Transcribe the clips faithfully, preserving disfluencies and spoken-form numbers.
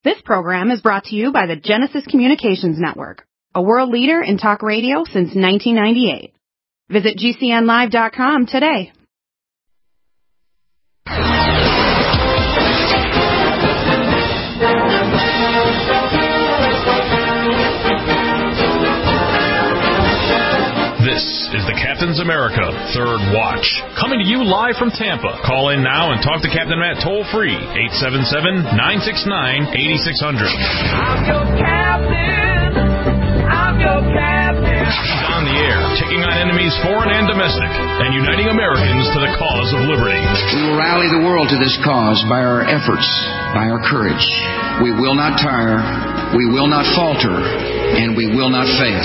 This program is brought to you by the Genesis Communications Network, a world leader in talk radio since nineteen ninety-eight. Visit G C N live dot com today. This is the Captain's America Third Watch, coming to you live from Tampa. Call in now and talk to Captain Matt toll-free, eight seven seven, nine six nine, eight six zero zero. I'm your captain. I'm your captain. He's on the air, taking on enemies foreign and domestic, and uniting Americans to the cause of liberty. We will rally the world to this cause by our efforts, by our courage. We will not tire, we will not falter, and we will not fail.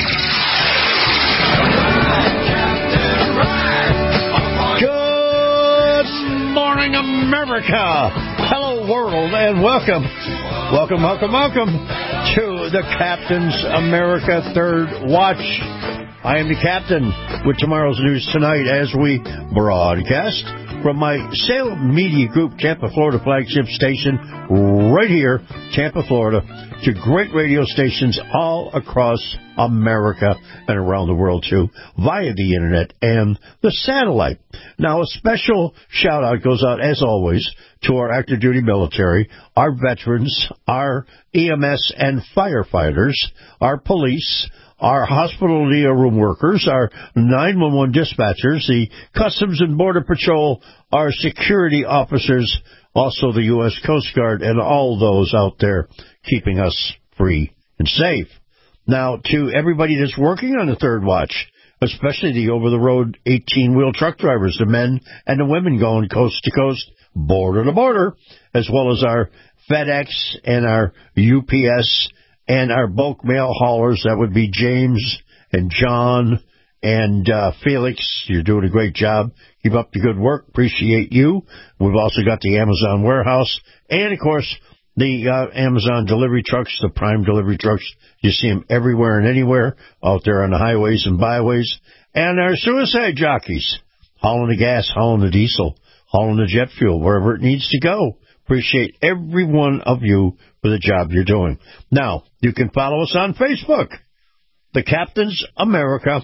Good morning, America. Hello, world, and welcome. Welcome, welcome, welcome to the Captain's America Third Watch. I am the captain with tomorrow's news tonight as we broadcast from my Salem Media Group, Tampa, Florida flagship station, right here, Tampa, Florida, to great radio stations all across America and around the world, too, via the internet and the satellite. Now, a special shout-out goes out, as always, to our active duty military, our veterans, our E M S and firefighters, our police, our hospital room workers, our nine one one dispatchers, the Customs and Border Patrol, our security officers, also the U S Coast Guard, and all those out there keeping us free and safe. Now, to everybody that's working on the Third Watch, especially the over-the-road eighteen-wheel truck drivers, the men and the women going coast to coast, border to border, as well as our FedEx and our U P S and our bulk mail haulers, that would be James and John and uh, Felix. You're doing a great job. Keep up the good work. Appreciate you. We've also got the Amazon warehouse and, of course, the uh, Amazon delivery trucks, the Prime delivery trucks. You see them everywhere and anywhere out there on the highways and byways. And our suicide jockeys, hauling the gas, hauling the diesel, hauling the jet fuel, wherever it needs to go. Appreciate every one of you for the job you're doing. Now, you can follow us on Facebook, the Captain's America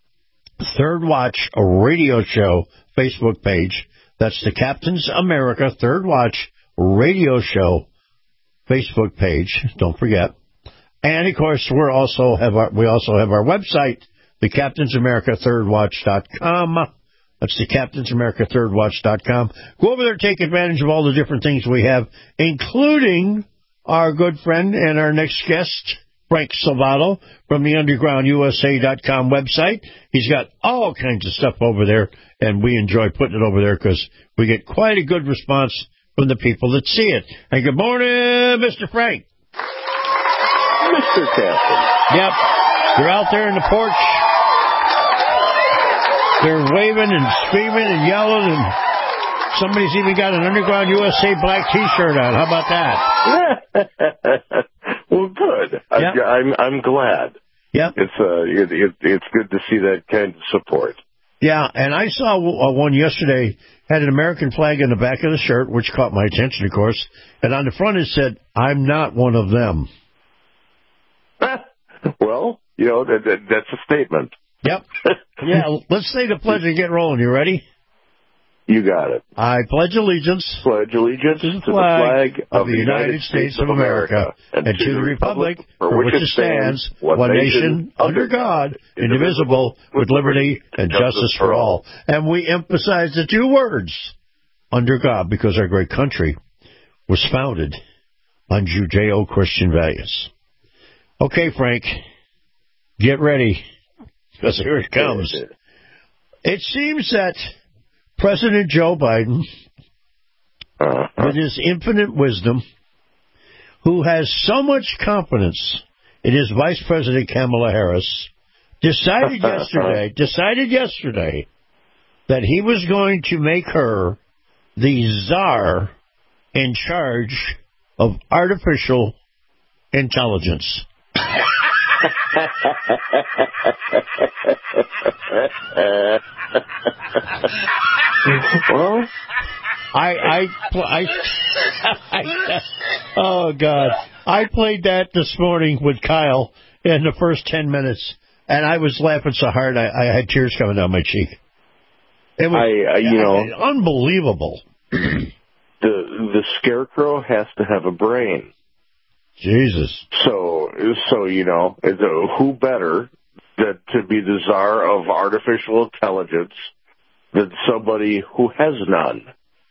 Third Watch radio show Facebook page. That's the Captain's America Third Watch radio show Facebook page. Don't forget. And, of course, we also have our, we also have our website, the Captain's America Third Watch dot com. That's the Captain's America Third Watch dot com. Go over there, take advantage of all the different things we have, including our good friend and our next guest, Frank Salvato, from the Underground U S A dot com website. He's got all kinds of stuff over there, and we enjoy putting it over there because we get quite a good response from the people that see it. And good morning, Mister Frank. Mister Captain. Yep. You're out there in the porch. They're waving and screaming and yelling, and somebody's even got an Underground U S A black T-shirt on. How about that? Well, good. Yep. I, I'm I'm glad. Yep. It's uh it, it, it's good to see that kind of support. Yeah, and I saw one yesterday, had an American flag in the back of the shirt, which caught my attention, of course, and on the front it said, "I'm not one of them." Well, you know, that, that, that's a statement. Yep. Yeah, let's say the pledge and get rolling. You ready? You got it. I pledge allegiance. Pledge allegiance to the to flag, the flag of the United States of America and, and to the republic for which it stands, one nation, under God, indivisible, with liberty and justice for all. And we emphasize the two words, under God, because our great country was founded on Judeo-Christian values. Okay, Frank, get ready, because here it comes. It seems that President Joe Biden, uh-huh. with his infinite wisdom, who has so much confidence in his Vice President Kamala Harris, decided yesterday, decided yesterday that he was going to make her the czar in charge of artificial intelligence. Well, I, I, I, I, oh God, I played that this morning with Kyle in the first ten minutes, and I was laughing so hard I, I had tears coming down my cheek. It was, I, uh, you I, know, unbelievable. the the scarecrow has to have a brain. Jesus. So, so you know, who better that to be the czar of artificial intelligence than somebody who has none?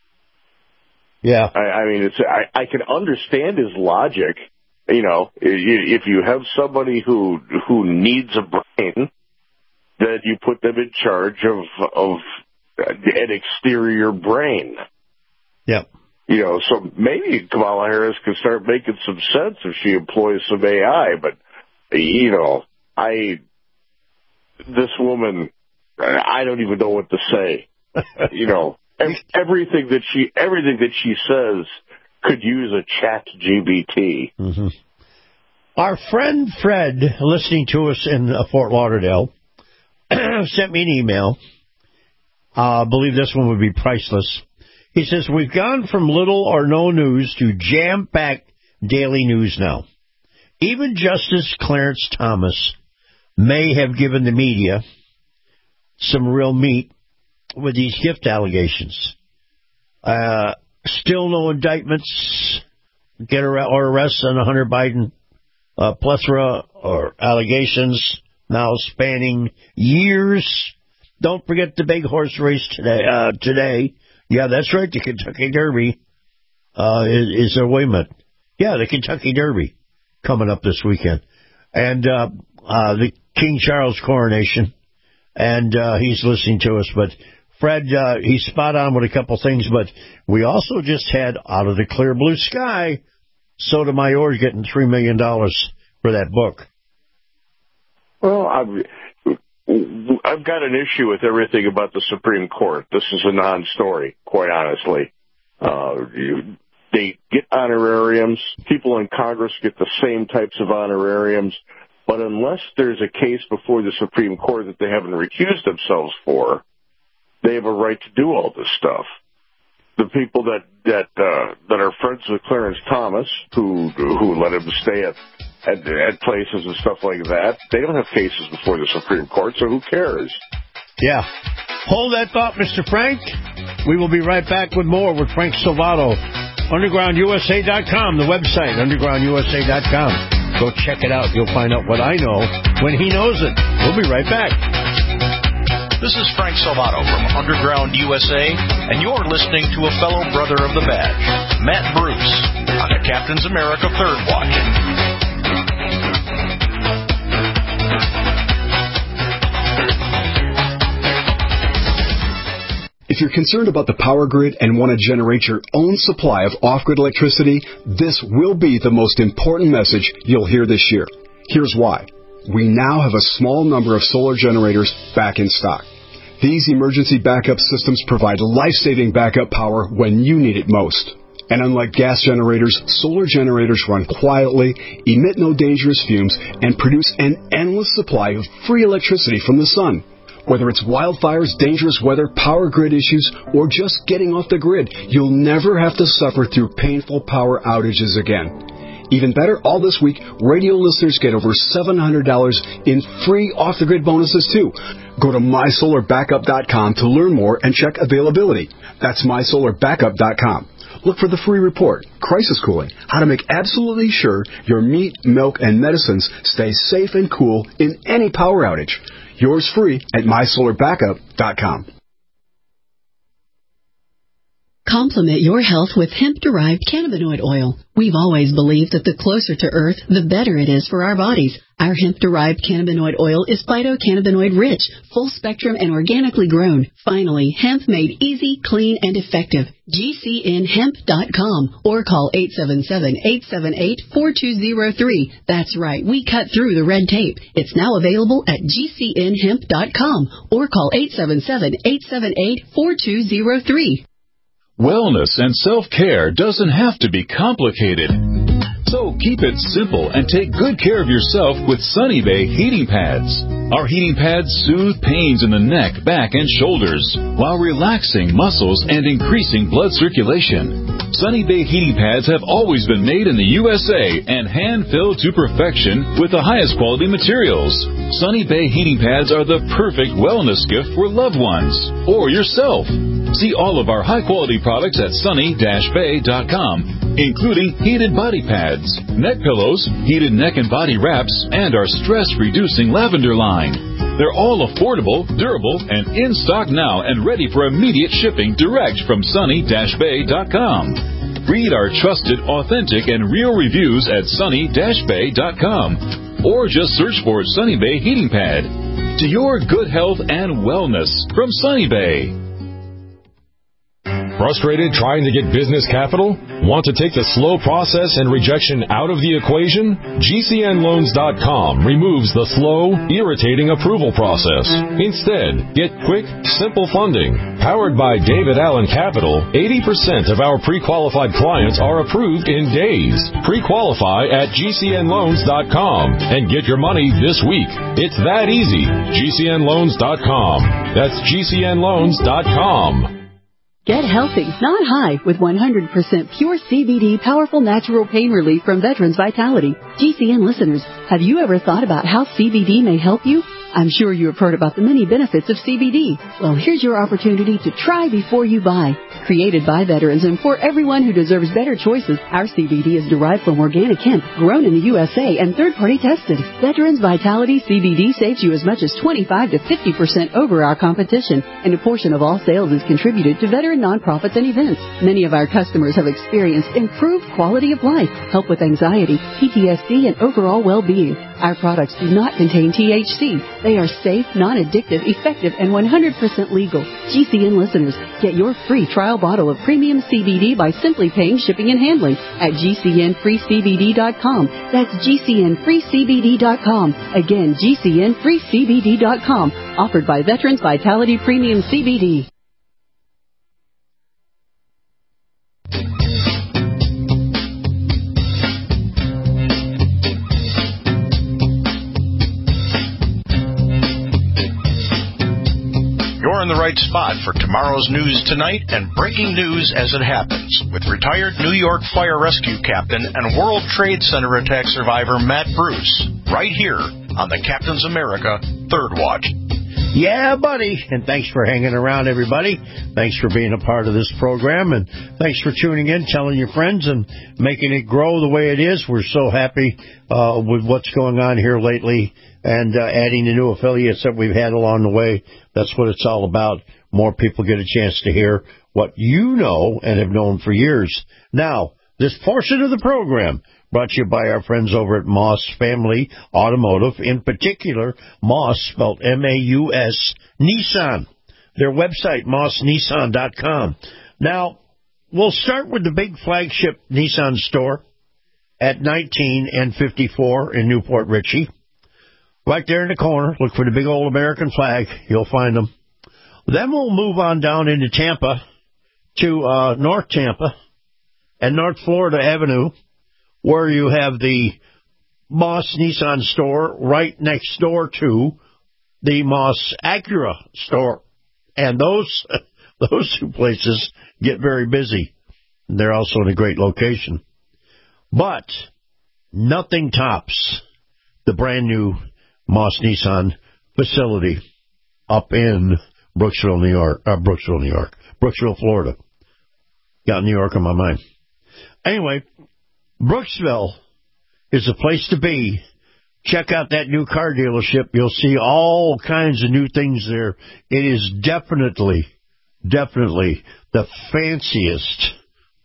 Yeah. I, I mean, it's I, I can understand his logic. You know, if you have somebody who who needs a brain, then you put them in charge of of an exterior brain. Yep. You know, so maybe Kamala Harris could start making some sense if she employs some A I. But you know, I this woman, I don't even know what to say. You know. Everything that she, everything that she says could use a Chat G P T. Mm-hmm. Our friend Fred, listening to us in uh, Fort Lauderdale, sent me an email. I uh, believe this one would be priceless. He says, we've gone from little or no news to jam-packed daily news now. Even Justice Clarence Thomas may have given the media some real meat with these gift allegations. Uh, still no indictments get ar- or arrests on the Hunter Biden uh, plethora or allegations now spanning years. Don't forget the big horse race today. Uh, today, yeah, that's right, the Kentucky Derby uh, is, is a wait a minute. Yeah, the Kentucky Derby coming up this weekend. And uh, uh, the King Charles coronation. And uh, he's listening to us, but Fred, uh, he's spot on with a couple things, but we also just had out of the clear blue sky, Sotomayor getting three million dollars for that book. Well, I've, I've got an issue with everything about the Supreme Court. This is a non-story, quite honestly. Uh, you, they get honorariums. People in Congress get the same types of honorariums. But unless there's a case before the Supreme Court that they haven't recused themselves for, they have a right to do all this stuff. The people that that uh, that are friends with Clarence Thomas, who who let him stay at, at at places and stuff like that, they don't have cases before the Supreme Court, so who cares? Yeah. Hold that thought, Mister Frank. We will be right back with more with Frank Salvato. underground U S A dot com, the website, underground U S A dot com. Go check it out. You'll find out what I know when he knows it. We'll be right back. This is Frank Salvato from Underground U S A, and you're listening to a fellow brother of the badge, Matt Bruce, on the Captain's America Third Watch. If you're concerned about the power grid and want to generate your own supply of off-grid electricity, this will be the most important message you'll hear this year. Here's why. We now have a small number of solar generators back in stock. These emergency backup systems provide life-saving backup power when you need it most. And unlike gas generators, solar generators run quietly, emit no dangerous fumes, and produce an endless supply of free electricity from the sun. Whether it's wildfires, dangerous weather, power grid issues, or just getting off the grid, you'll never have to suffer through painful power outages again. Even better, all this week, radio listeners get over seven hundred dollars in free off-the-grid bonuses, too. Go to my solar backup dot com to learn more and check availability. That's my solar backup dot com. Look for the free report, Crisis Cooling, how to make absolutely sure your meat, milk, and medicines stay safe and cool in any power outage. Yours free at my solar backup dot com. Complement your health with hemp-derived cannabinoid oil. We've always believed that the closer to Earth, the better it is for our bodies. Our hemp-derived cannabinoid oil is phytocannabinoid-rich, full-spectrum, and organically grown. Finally, hemp made easy, clean, and effective. G C N hemp dot com or call eight seven seven, eight seven eight, four two zero three. That's right, we cut through the red tape. It's now available at G C N hemp dot com or call eight seven seven, eight seven eight, four two zero three. Wellness and self-care doesn't have to be complicated. So keep it simple and take good care of yourself with Sunny Bay heating pads. Our heating pads soothe pains in the neck, back, and shoulders while relaxing muscles and increasing blood circulation. Sunny Bay heating pads have always been made in the U S A and hand-filled to perfection with the highest quality materials. Sunny Bay heating pads are the perfect wellness gift for loved ones or yourself. See all of our high-quality products at sunny dash bay dot com, including heated body pads, neck pillows, heated neck and body wraps, and our stress-reducing lavender line. They're all affordable, durable, and in stock now and ready for immediate shipping direct from sunny dash bay dot com. Read our trusted, authentic, and real reviews at sunny dash bay dot com or just search for Sunny Bay Heating Pad. To your good health and wellness from Sunny Bay. Frustrated trying to get business capital? Want to take the slow process and rejection out of the equation? G C N loans dot com removes the slow, irritating approval process. Instead, get quick, simple funding. Powered by David Allen Capital, eighty percent of our pre-qualified clients are approved in days. Pre-qualify at G C N loans dot com and get your money this week. It's that easy. G C N loans dot com. That's G C N loans dot com. Get healthy, not high, with one hundred percent pure C B D powerful natural pain relief from Veterans Vitality. G C N listeners, have you ever thought about how C B D may help you? I'm sure you have heard about the many benefits of C B D. Well, here's your opportunity to try before you buy. Created by veterans and for everyone who deserves better choices, our C B D is derived from organic hemp, grown in the U S A and third-party tested. Veterans Vitality C B D saves you as much as twenty-five to fifty percent over our competition, and a portion of all sales is contributed to veteran nonprofits and events. Many of our customers have experienced improved quality of life, help with anxiety, P T S D, and overall well-being. Our products do not contain T H C. They are safe, non-addictive, effective, and one hundred percent legal. G C N listeners, get your free trial bottle of premium C B D by simply paying shipping and handling at G C N free C B D dot com. That's G C N free C B D dot com. Again, G C N free C B D dot com. Offered by Veterans Vitality Premium C B D. You're in the right spot for tomorrow's news tonight and breaking news as it happens with retired New York Fire Rescue Captain and World Trade Center attack survivor Matt Bruce, right here on the Captain's America Third Watch. Yeah, buddy. And thanks for hanging around, everybody. Thanks for being a part of this program, and thanks for tuning in, telling your friends, and making it grow the way it is. We're so happy uh, with what's going on here lately, and uh, adding the new affiliates that we've had along the way. That's what it's all about. More people get a chance to hear what you know and have known for years. Now, this portion of the program brought to you by our friends over at Moss Family Automotive, in particular, Moss, spelled M A U S, Nissan. Their website, moss nissan dot com. Now, we'll start with the big flagship Nissan store at nineteen and fifty-four in Newport Richey. Right there in the corner, look for the big old American flag. You'll find them. Then we'll move on down into Tampa to uh, North Tampa and North Florida Avenue, where you have the Moss Nissan store right next door to the Moss Acura store. And those those two places get very busy. They're also in a great location. But nothing tops the brand new Moss Nissan facility up in Brooksville, New York. Uh, Brooksville, New York. Brooksville, Florida. Got New York on my mind. Anyway, Brooksville is a place to be. Check out that new car dealership. You'll see all kinds of new things there. It is definitely, definitely the fanciest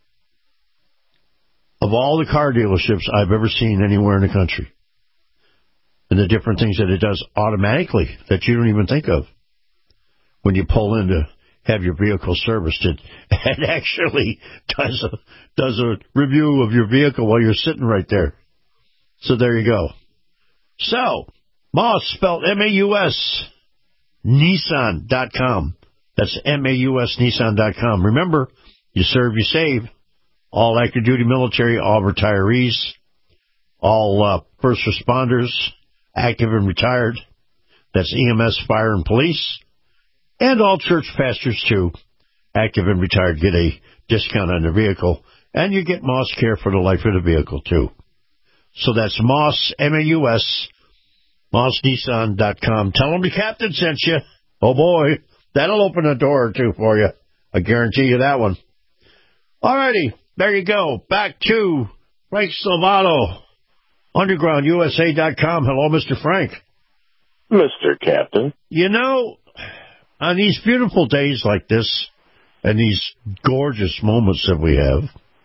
of all the car dealerships I've ever seen anywhere in the country. And the different things that it does automatically that you don't even think of when you pull in to have your vehicle serviced. It, it actually does a, does a review of your vehicle while you're sitting right there. So there you go. So, Moss, spelled M A U S, Nissan dot com. That's M A U S, Nissan dot com. Remember, you serve, you save. All active duty military, all retirees, all uh, first responders, active and retired. That's E M S, fire, and police. And all church pastors, too, active and retired, get a discount on their vehicle. And you get Moss Care for the life of the vehicle, too. So that's Moss, M A U S, Moss Nissan dot com. Tell them the captain sent you. Oh, boy, that'll open a door or two for you. I guarantee you that one. All righty, there you go. Back to Frank Salvato, underground U S A dot com. Hello, Mister Frank. Mister Captain. You know, on these beautiful days like this and these gorgeous moments that we have,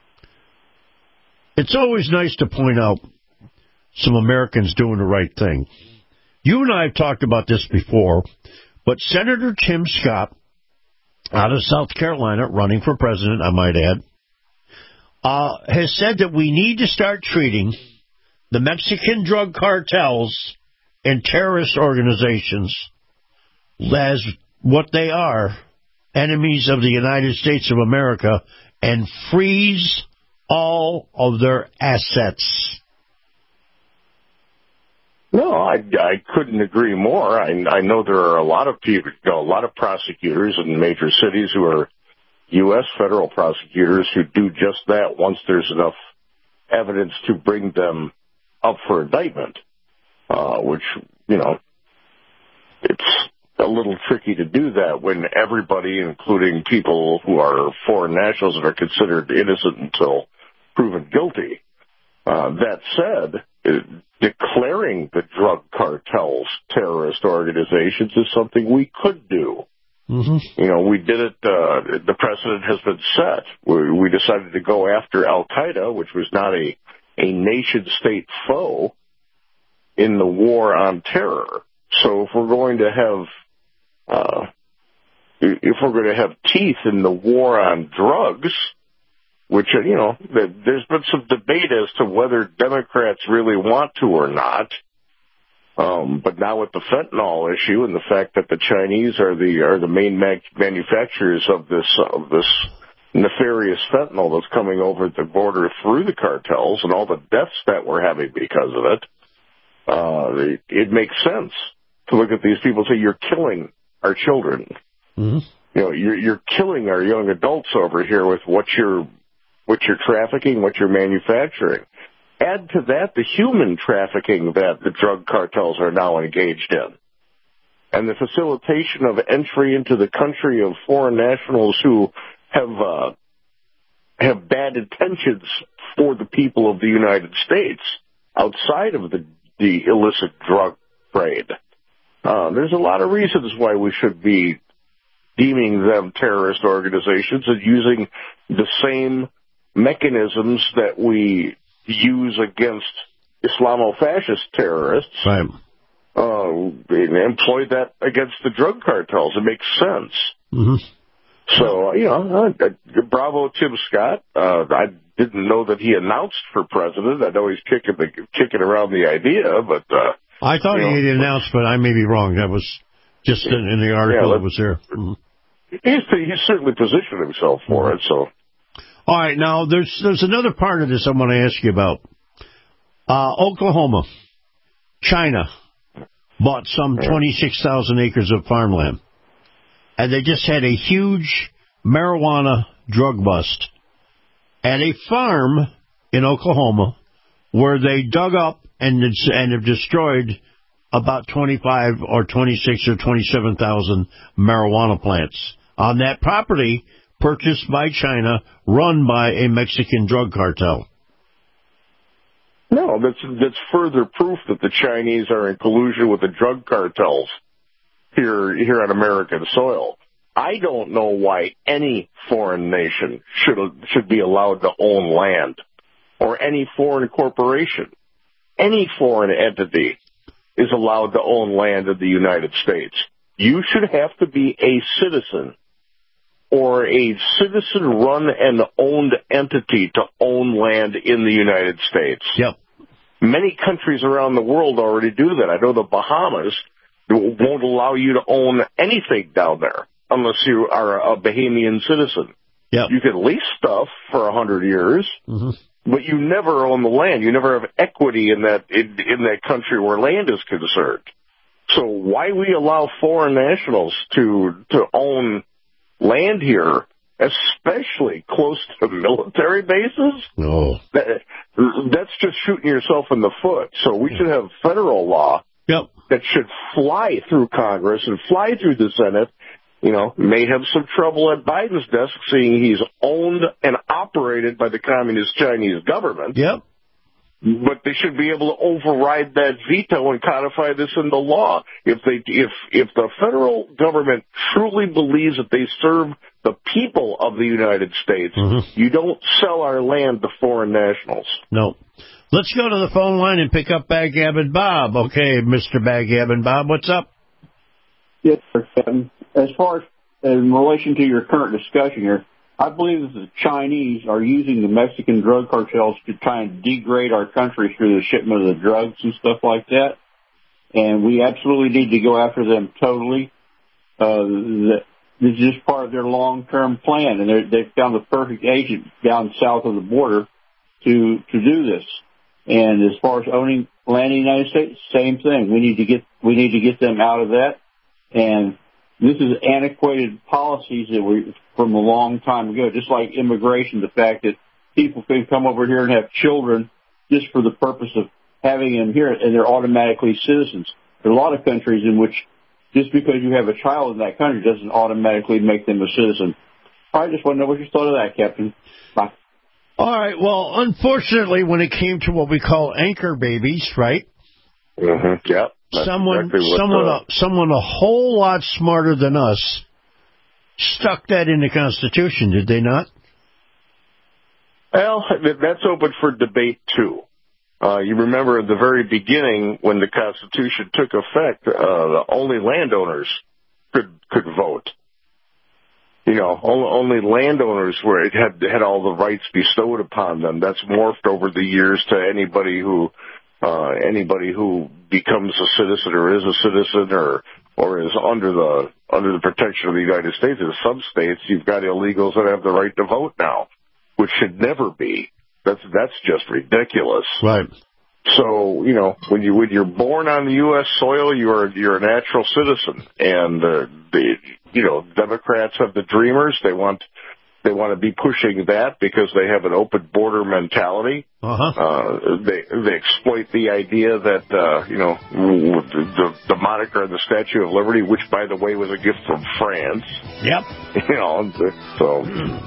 it's always nice to point out some Americans doing the right thing. You and I have talked about this before, but Senator Tim Scott, out of South Carolina, running for president, I might add, uh, has said that we need to start treating the Mexican drug cartels and terrorist organizations as what they are, enemies of the United States of America, and freeze all of their assets. No, I, I couldn't agree more. I, I know there are a lot of people, you know, a lot of prosecutors in major cities who are U S federal prosecutors who do just that once there's enough evidence to bring them up for indictment, uh, which, you know, it's a little tricky to do that when everybody, including people who are foreign nationals, are considered innocent until proven guilty. Uh, that said, it, declaring the drug cartels terrorist organizations is something we could do. Mm-hmm. You know, we did it, uh, the precedent has been set. We, we decided to go after Al-Qaeda, which was not a, a nation-state foe in the war on terror. So if we're going to have, uh, if we're going to have teeth in the war on drugs, which, you know, there's been some debate as to whether Democrats really want to or not. Um, but now with the fentanyl issue and the fact that the Chinese are the are the main mag- manufacturers of this of this nefarious fentanyl that's coming over the border through the cartels and all the deaths that we're having because of it, uh, it, it makes sense to look at these people and say, you're killing our children. Mm-hmm. You know, you're, you're killing our young adults over here with what you're what you're trafficking, what you're manufacturing. Add to that the human trafficking that the drug cartels are now engaged in, and the facilitation of entry into the country of foreign nationals who have uh, have bad intentions for the people of the United States outside of the, the illicit drug trade. Uh, there's a lot of reasons why we should be deeming them terrorist organizations and using the same mechanisms that we use against Islamo-fascist terrorists. Right. Uh, employ that against the drug cartels. It makes sense. Mm-hmm. So, you know, uh, bravo Tim Scott. Uh, I didn't know that he announced for president. I know he's kicking, the, kicking around the idea, but... Uh, I thought he know, had announced, but I may be wrong. That was just in, in the article yeah, that was there. Mm-hmm. He's, he's certainly positioned himself for mm-hmm. it, so... All right, now, there's there's another part of this I want to ask you about. Uh, Oklahoma, China, bought some twenty-six thousand acres of farmland, and they just had a huge marijuana drug bust at a farm in Oklahoma where they dug up and, and have destroyed about twenty-five or twenty-six or twenty-seven thousand marijuana plants on that property purchased by China, run by a Mexican drug cartel. No, that's that's further proof that the Chinese are in collusion with the drug cartels here here on American soil. I don't know why any foreign nation should should be allowed to own land, or any foreign corporation. Any foreign entity is allowed to own land in the United States. You should have to be a citizen or a citizen-run and owned entity to own land in the United States. Yep. Many countries around the world already do that. I know the Bahamas won't allow you to own anything down there unless you are a Bahamian citizen. Yep. You can lease stuff for a hundred years, mm-hmm. but you never own the land. You never have equity in that in, in that country where land is concerned. So why we allow foreign nationals to to own land here, especially close to military bases? No. That, that's just shooting yourself in the foot. So we should have federal law yep. that should fly through Congress and fly through the Senate. You know, may have some trouble at Biden's desk seeing he's owned and operated by the Communist Chinese government. Yep. But they should be able to override that veto and codify this into law. If they, if if the federal government truly believes that they serve the people of the United States, mm-hmm. you don't sell our land to foreign nationals. No. Let's go to the phone line and pick up Backgammon Bob. Okay, Mister Backgammon Bob, what's up? Yes, sir. Um, as far as in relation to your current discussion here, I believe that the Chinese are using the Mexican drug cartels to try and degrade our country through the shipment of the drugs and stuff like that. And we absolutely need to go after them totally. Uh, this is just part of their long-term plan, and they've found the perfect agent down south of the border to to do this. And as far as owning land in the United States, same thing. We need to get we need to get them out of that. And this is antiquated policies that were from a long time ago, just like immigration, the fact that people can come over here and have children just for the purpose of having them here, and they're automatically citizens. There are a lot of countries in which just because you have a child in that country doesn't automatically make them a citizen. I just want to know what you thought of that, Captain. Bye. All right. Well, unfortunately, when it came to what we call anchor babies, right? Mm-hmm. Yep. That's someone, exactly what, someone, uh, a, someone a whole lot smarter than us stuck that in the Constitution, did they not? Well, that's open for debate, too. Uh, you remember at the very beginning when the Constitution took effect, uh, only landowners could could vote. You know, only, only landowners were it had had all the rights bestowed upon them. That's morphed over the years to anybody who uh, anybody who becomes a citizen or is a citizen or or is under the under the protection of the United States. In some states, you've got illegals that have the right to vote now, which should never be. That's that's just ridiculous. Right. So, you know, when you when you're born on the U S soil, you're you're a natural citizen, and uh, the you know Democrats have the dreamers. They want they want to be pushing that because they have an open border mentality. Uh-huh. Uh, they they exploit the idea that uh, you know the the moniker of the Statue of Liberty, which by the way was a gift from France. Yep. You know, so.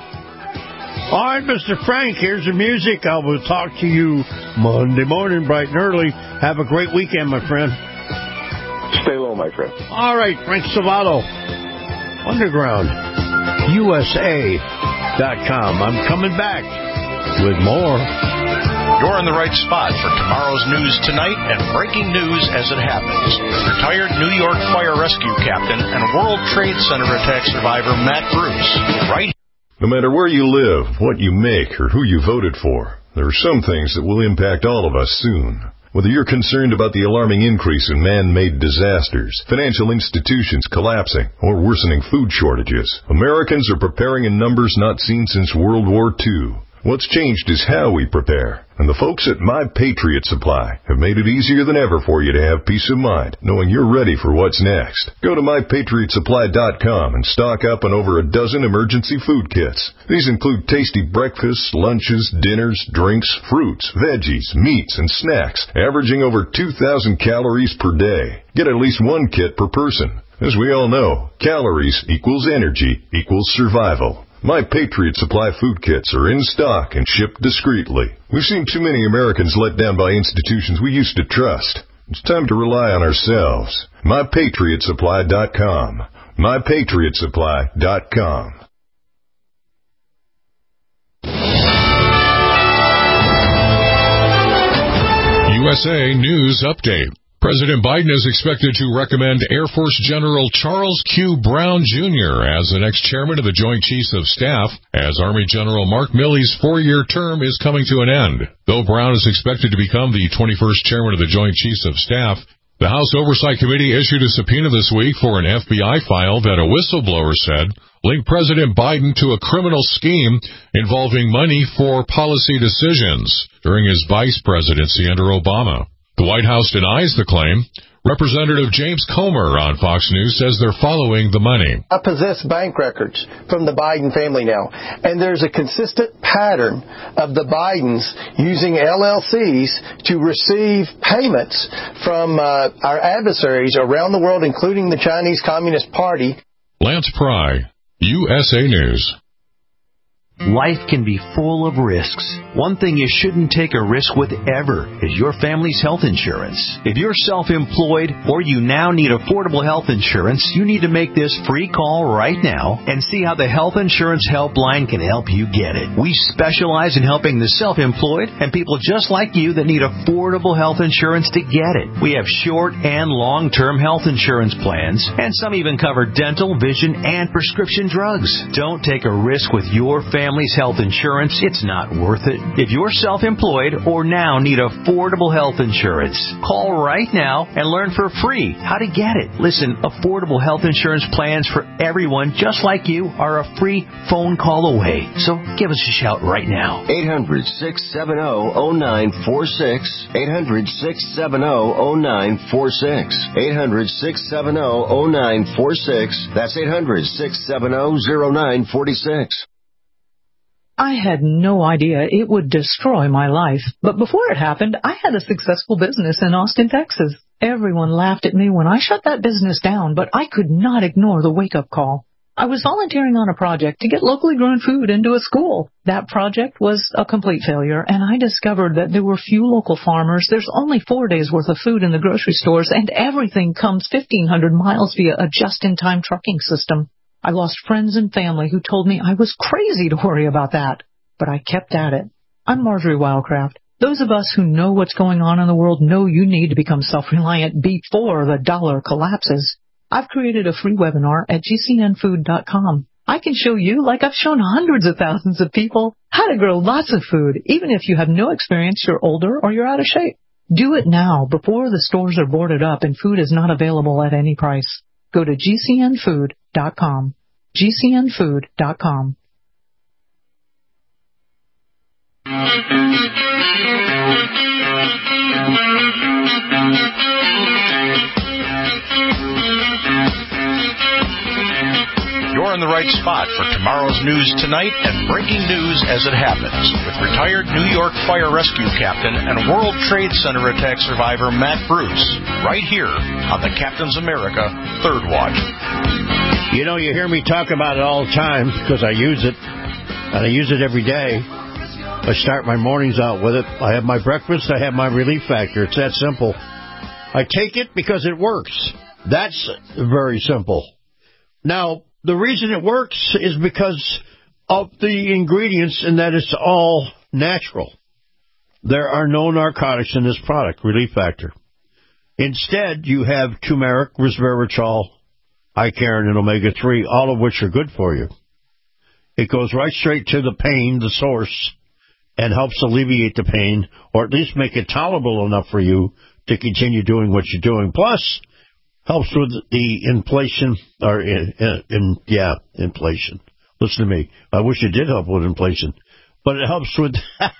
All right, Mister Frank, here's the music. I will talk to you Monday morning, bright and early. Have a great weekend, my friend. Stay low, my friend. All right, Frank Salvato, Underground U S A dot com. I'm coming back with more. You're in the right spot for tomorrow's news tonight and breaking news as it happens. Retired New York Fire Rescue Captain and World Trade Center attack survivor Matt Bruce. Right. No matter where you live, what you make, or who you voted for, there are some things that will impact all of us soon. Whether you're concerned about the alarming increase in man-made disasters, financial institutions collapsing, or worsening food shortages, Americans are preparing in numbers not seen since World War Two. What's changed is how we prepare. And the folks at My Patriot Supply have made it easier than ever for you to have peace of mind, knowing you're ready for what's next. Go to my patriot supply dot com and stock up on over a dozen emergency food kits. These include tasty breakfasts, lunches, dinners, drinks, fruits, veggies, meats, and snacks, averaging over two thousand calories per day. Get at least one kit per person. As we all know, calories equals energy equals survival. My Patriot Supply food kits are in stock and shipped discreetly. We've seen too many Americans let down by institutions we used to trust. It's time to rely on ourselves. my patriot supply dot com. my patriot supply dot com. U S A News Update. President Biden is expected to recommend Air Force General Charles Q. Brown, Junior as the next chairman of the Joint Chiefs of Staff, as Army General Mark Milley's four-year term is coming to an end. Though Brown is expected to become the twenty-first chairman of the Joint Chiefs of Staff, the House Oversight Committee issued a subpoena this week for an F B I file that a whistleblower said linked President Biden to a criminal scheme involving money for policy decisions during his vice presidency under Obama. The White House denies the claim. Representative James Comer on Fox News says they're following the money. I possess bank records from the Biden family now, and there's a consistent pattern of the Bidens using L L Cs to receive payments from uh, our adversaries around the world, including the Chinese Communist Party. Lance Pry, U S A News. Life can be full of risks. One thing you shouldn't take a risk with ever is your family's health insurance. If you're self-employed or you now need affordable health insurance, you need to make this free call right now and see how the Health Insurance Helpline can help you get it. We specialize in helping the self-employed and people just like you that need affordable health insurance to get it. We have short and long-term health insurance plans, and some even cover dental, vision, and prescription drugs. Don't take a risk with your family. Family's health insurance, it's not worth it. If you're self-employed or now need affordable health insurance, call right now and learn for free how to get it. Listen, affordable health insurance plans for everyone just like you are a free phone call away. So give us a shout right now. eight hundred, six seven zero, zero nine four six. eight hundred, six seven zero, zero nine four six. eight hundred, six seven zero, zero nine four six. That's eight hundred, six seven zero, zero nine four six. I had no idea it would destroy my life, but before it happened, I had a successful business in Austin, Texas. Everyone laughed at me when I shut that business down, but I could not ignore the wake-up call. I was volunteering on a project to get locally grown food into a school. That project was a complete failure, and I discovered that there were few local farmers, there's only four days' worth of food in the grocery stores, and everything comes fifteen hundred miles via a just-in-time trucking system. I lost friends and family who told me I was crazy to worry about that, but I kept at it. I'm Marjorie Wildcraft. Those of us who know what's going on in the world know you need to become self-reliant before the dollar collapses. I've created a free webinar at G C N food dot com. I can show you, like I've shown hundreds of thousands of people, how to grow lots of food, even if you have no experience, you're older, or you're out of shape. Do it now before the stores are boarded up and food is not available at any price. Go to G C N food dot com. G C N food dot com. You're in the right spot for tomorrow's news tonight and breaking news as it happens with retired New York Fire Rescue Captain and World Trade Center attack survivor Matt Bruce, right here on the Captain's America Third Watch. You know, you hear me talk about it all the time because I use it, and I use it every day. I start my mornings out with it. I have my breakfast. I have my relief factor. It's that simple. I take it because it works. That's very simple. Now, the reason it works is because of the ingredients, and that it's all natural. There are no narcotics in this product, Relief Factor. Instead, you have turmeric, resveratrol, icarin, and omega three, all of which are good for you. It goes right straight to the pain, the source, and helps alleviate the pain, or at least make it tolerable enough for you to continue doing what you're doing. Plus, helps with the inflation, or in, in, in yeah, inflation. Listen to me. I wish it did help with inflation, but it helps with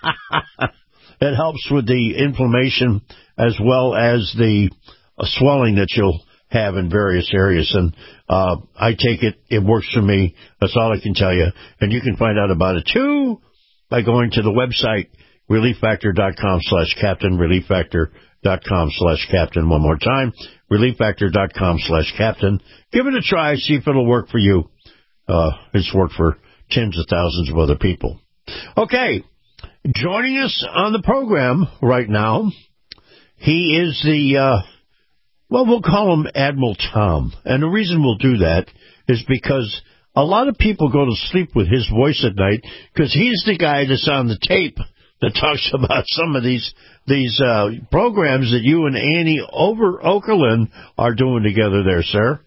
it helps with the inflammation as well as the uh, swelling that you'll have in various areas. And uh, I take it; it works for me. That's all I can tell you. And you can find out about it too by going to the website relief factor dot com slash captain. relief factor dot com slash captain. One more time. relief factor dot com slash captain. Give it a try. See if it'll work for you. Uh, it's worked for tens of thousands of other people. Okay. Joining us on the program right now, he is the, uh, well, we'll call him Admiral Tom. And the reason we'll do that is because a lot of people go to sleep with his voice at night because he's the guy that's on the tape that talks about some of these these uh, programs that you and Annie over Okerlund are doing together there, sir.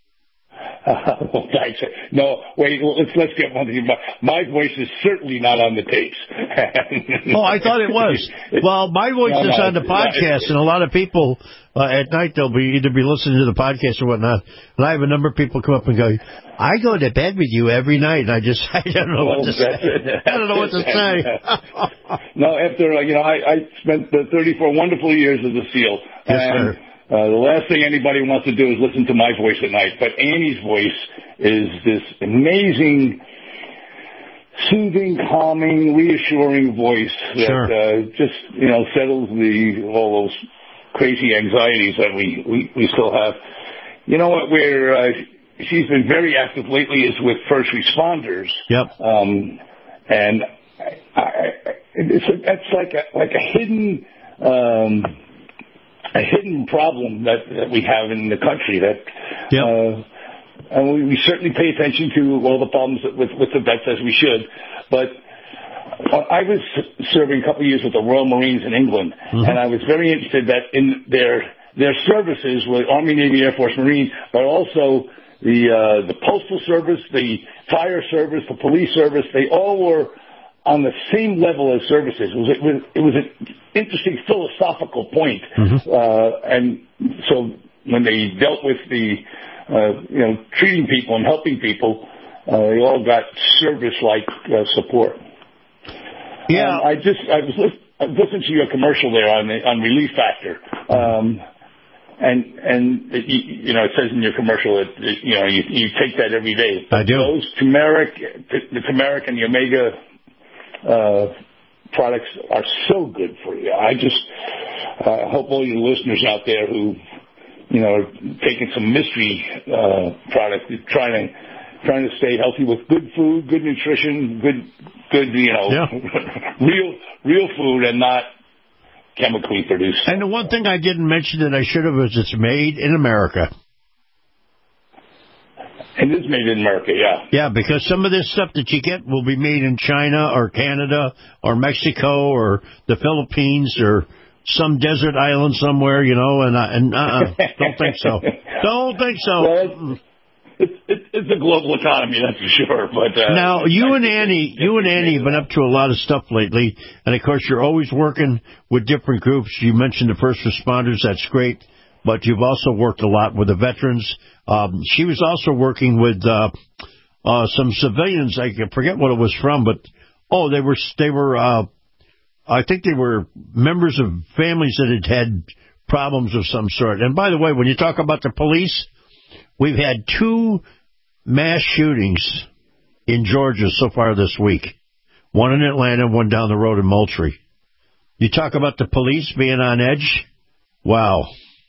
Uh, well, thanks. No, wait, let's, let's get one thing. My voice is certainly not on the tapes. Oh, I thought it was. Well, my voice no, is no, on the podcast, and a lot of people uh, at night, they'll be either be listening to the podcast or whatnot, and I have a number of people come up and go, I go to bed with you every night, and I just, I don't know what to say. I don't know what to say. No, after, uh, you know, I, I spent the thirty-four wonderful years as a SEAL. Yes, and, sir. Uh, the last thing anybody wants to do is listen to my voice at night. But Annie's voice is this amazing, soothing, calming, reassuring voice that sure. uh, just, you know, settles the all those crazy anxieties that we, we, we still have. You know what? Where uh, she's been very active lately is with first responders. Yep. Um, and I, I, it's a, that's like a like a hidden. Um, a hidden problem that, that we have in the country that, yep. uh, and we, we certainly pay attention to all the problems with, with the vets as we should. But I was serving a couple of years with the Royal Marines in England, mm-hmm. and I was very interested that in their, their services with Army, Navy, Air Force, Marine, but also the, uh, the Postal Service, the Fire Service, the Police Service, they all were on the same level as services. It was, it was, it was an interesting philosophical point. Mm-hmm. Uh, and so when they dealt with the, uh, you know, treating people and helping people, uh, they all got service-like uh, support. Yeah. Um, I just, I was, li- I was listening to your commercial there on the, on Relief Factor. Um, and, and, it, you, you know, it says in your commercial that, you know, you, you take that every day. I do. Those turmeric, the turmeric and the omega Uh, products are so good for you. I just uh, hope all your listeners out there who, you know, are taking some mystery uh, product, trying to trying to stay healthy with good food, good nutrition, good, good, you know, yeah. real real food and not chemically produced. And the one thing I didn't mention that I should have is it's made in America. It is made in America, yeah. Yeah, because some of this stuff that you get will be made in China or Canada or Mexico or the Philippines or some desert island somewhere, you know, and, uh, and uh-uh, don't think so. Don't think so. Well, it's, it's, it's a global economy, that's for sure. But uh, now, you and Annie, you and Annie have been up to a lot of stuff lately, and, of course, you're always working with different groups. You mentioned the first responders. That's great. But you've also worked a lot with the veterans. Um, she was also working with uh, uh, some civilians. I forget what it was from, but oh, they were they were. Uh, I think they were members of families that had had problems of some sort. And by the way, when you talk about the police, we've had two mass shootings in Georgia so far this week. One in Atlanta, one down the road in Moultrie. You talk about the police being on edge. Wow.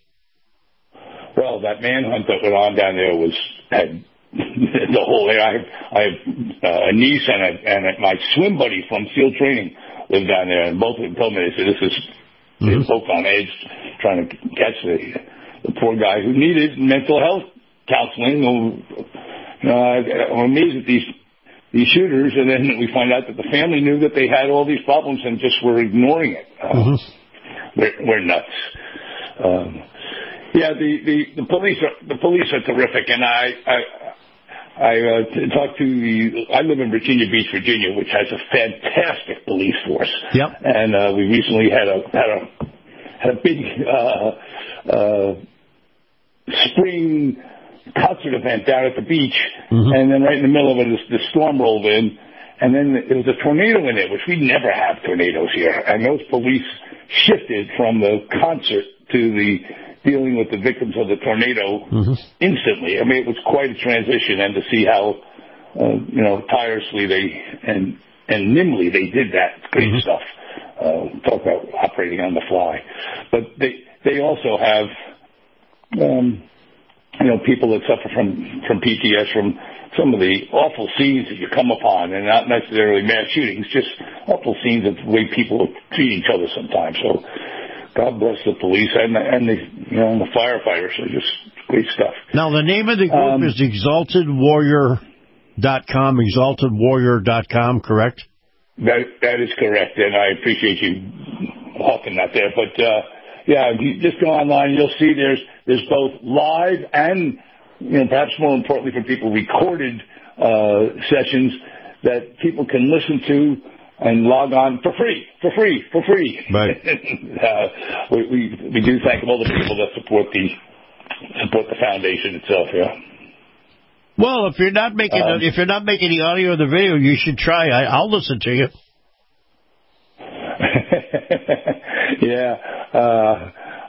Well, that manhunt that went on down there was had the whole. I have, I have uh, a niece and, a, and a, my swim buddy from SEAL training lived down there, and both of them told me, they said, this is mm-hmm. both on edge, trying to catch the, the poor guy who needed mental health counseling. You know, I'm amazed at these these shooters, and then we find out that the family knew that they had all these problems and just were ignoring it. Uh, mm-hmm. we're, we're nuts. Um, Yeah, the, the, the police are the police are terrific, and I I, I uh, talked to the. I live in Virginia Beach, Virginia, which has a fantastic police force. Yep. And uh, we recently had a had a had a big uh, uh, spring concert event down at the beach, mm-hmm. and then right in the middle of it, this, this storm rolled in, and then there was a tornado in it, which we never have tornadoes here, and those police shifted from the concert to the dealing with the victims of the tornado mm-hmm. instantly. I mean, it was quite a transition, and to see how, uh, you know, tirelessly they and and nimbly they did that. It's great mm-hmm. stuff. Uh, talk about operating on the fly. But they they also have, um, you know, people that suffer from, from P T S from some of the awful scenes that you come upon, and not necessarily mass shootings, just awful scenes of the way people treat each other sometimes. So God bless the police and the, and the you know and the firefighters. They're just great stuff. Now the name of the group um, is exalted warrior dot com, exalted warrior dot com, correct? That that is correct, and I appreciate you hawking that there. But uh, yeah, if you just go online, you'll see there's there's both live and, you know, perhaps more importantly for people, recorded uh, sessions that people can listen to and log on for free, for free, for free. Right. uh, we, we we do thank all the people that support the support the foundation itself. Yeah. Well, if you're not making um, if you're not making the audio or the video, you should try. I, I'll listen to you. yeah. Uh,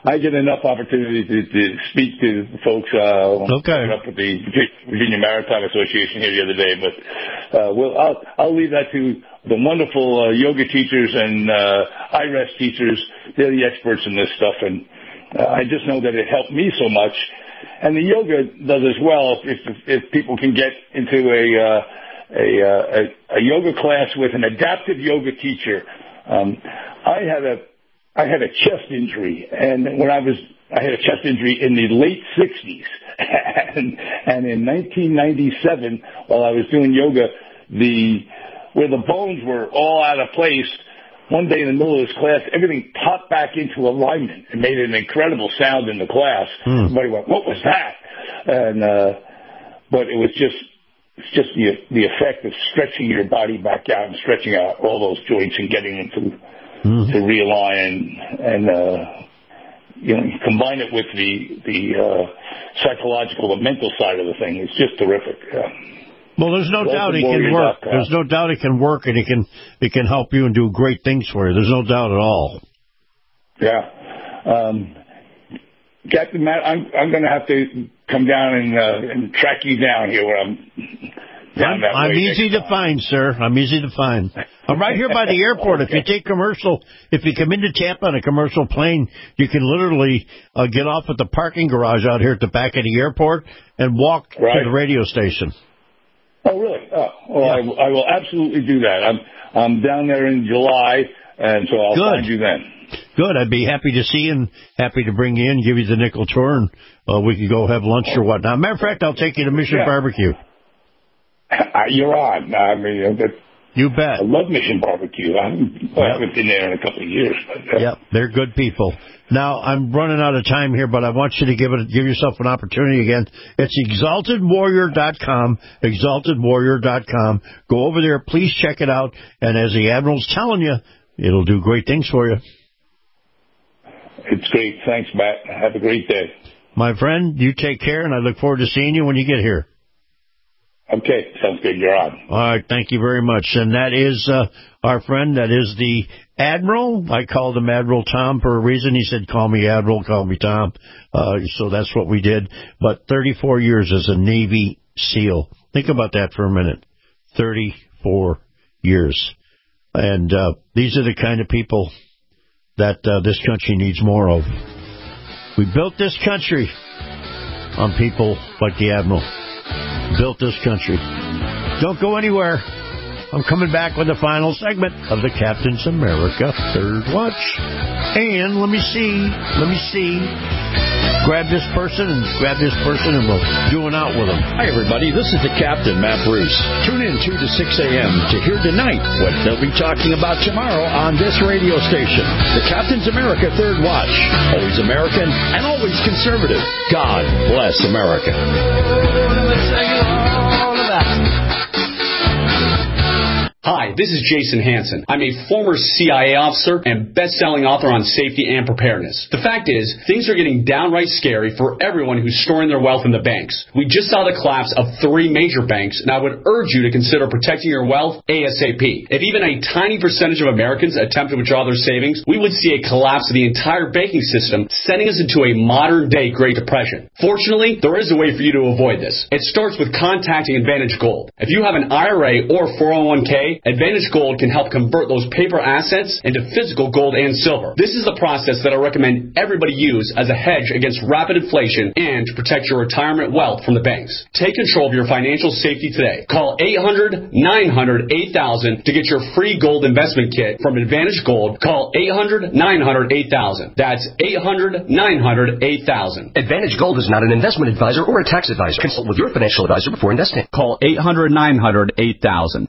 I get enough opportunity to, to speak to folks. Uh, okay. Up with the Virginia Maritime Association here the other day, but uh, we'll, I'll, I'll leave that to the wonderful uh, yoga teachers and uh, I R E S teachers. They're the experts in this stuff, and uh, I just know that it helped me so much. And the yoga does as well if, if, if people can get into a, uh, a, uh, a, a yoga class with an adaptive yoga teacher. Um, I had a I had a chest injury, and when I was I had a chest injury in the late sixties, and, and in nineteen ninety-seven, while I was doing yoga, the where the bones were all out of place. One day in the middle of this class, everything popped back into alignment and made an incredible sound in the class. Hmm. Everybody went, "What was that?" And uh, but it was just it's just the the effect of stretching your body back out and stretching out all those joints and getting them to hmm. to realign and uh, you know combine it with the the uh, psychological, the mental side of the thing. It's just terrific. Uh, Well, there's no doubt it can work. There's no doubt it can work, and it can it can help you and do great things for you. There's no doubt at all. Yeah, um, Captain Matt, I'm I'm going to have to come down and, uh, and track you down here where I'm. Down that I'm, I'm way easy to find, sir. I'm easy to find. I'm right here by the airport. Okay. If you take commercial, if you come into Tampa on a commercial plane, you can literally uh, get off at the parking garage out here at the back of the airport and walk right. to the radio station. Oh, really? Oh, well, yeah. I, I will absolutely do that. I'm I'm down there in July, and so I'll Good. find you then. Good. I'd be happy to see you and happy to bring you in, give you the nickel tour, and uh, we could go have lunch or whatnot. Matter of fact, I'll take you to Mission yeah. Barbecue. You're on. I mean, that, you bet. I love Mission Barbecue. I haven't, yep. I haven't been there in a couple of years. But, uh, yep, they're good people. Now, I'm running out of time here, but I want you to give it, give yourself an opportunity again. It's exalted warrior dot com, exalted warrior dot com. Go over there. Please check it out. And as the Admiral's telling you, it'll do great things for you. It's great. Thanks, Matt. Have a great day. My friend, you take care, and I look forward to seeing you when you get here. Okay, sounds good. You're on. All right, thank you very much. And that is uh, our friend, that is the Admiral. I called him Admiral Tom for a reason. He said, call me Admiral, call me Tom. Uh, so that's what we did. But thirty-four years as a Navy SEAL. Think about that for a minute. thirty-four years. And uh, these are the kind of people that uh, this country needs more of. We built this country on people like the Admiral. Built this country. Don't go anywhere. I'm coming back with the final segment of the Captain's America Third Watch. And let me see, let me see. Grab this person and grab this person and we'll do an out with them. Hi, everybody. This is the Captain, Matt Bruce. Tune in two to six a.m. to hear tonight what they'll be talking about tomorrow on this radio station. The Captain's America Third Watch. Always American and always conservative. God bless America. Hi, this is Jason Hansen. I'm a former C I A officer and best-selling author on safety and preparedness. The fact is, things are getting downright scary for everyone who's storing their wealth in the banks. We just saw the collapse of three major banks, and I would urge you to consider protecting your wealth ASAP. If even a tiny percentage of Americans attempt to withdraw their savings, we would see a collapse of the entire banking system, sending us into a modern-day Great Depression. Fortunately, there is a way for you to avoid this. It starts with contacting Advantage Gold. If you have an I R A or four oh one k, Advantage Gold can help convert those paper assets into physical gold and silver. This is the process that I recommend everybody use as a hedge against rapid inflation and to protect your retirement wealth from the banks. Take control of your financial safety today. Call eight hundred, nine hundred, eight thousand to get your free gold investment kit from Advantage Gold. Call eight hundred, nine hundred, eight thousand. That's eight hundred, nine hundred, eight thousand. Advantage Gold is not an investment advisor or a tax advisor. Consult with your financial advisor before investing. Call eight hundred, nine hundred, eight thousand.